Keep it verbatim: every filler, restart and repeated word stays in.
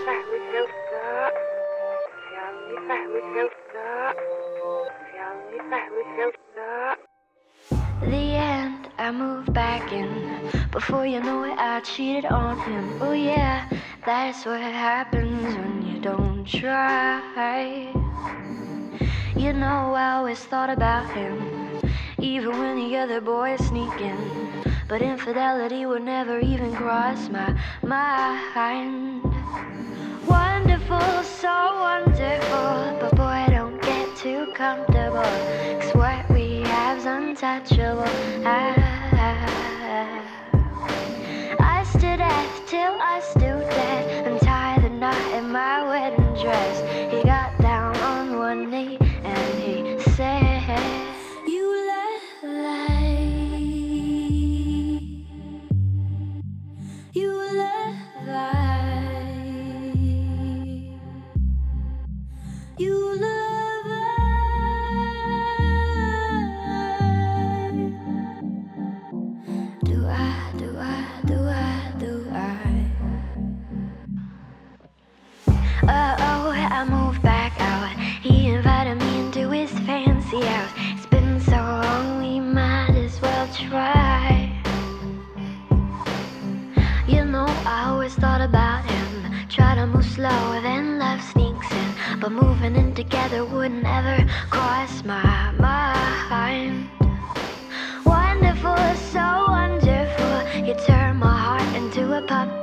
The end, I moved back in. Before you know it, I cheated on him. Oh yeah, that's what happens when you don't try. You know, I always thought about him, even when the other boys sneak in. But infidelity would never even cross my mind. Wonderful, so wonderful, but boy, don't get too comfortable, 'cause what we have's untouchable. I, I stood death till I stood dead, untie the knot in my wedding dress. He got down on one knee and he said, "You love life, you love life, you love life." Do I, do I, do I, do I? Uh-oh, I moved back out. He invited me into his fancy house. It's been so long, we might as well try. You know, I always thought about him. Try to move slow, then love sneaks in. But moving in together wouldn't ever cross my mind. Wonderful, so wonderful, you turn my heart into a puppet.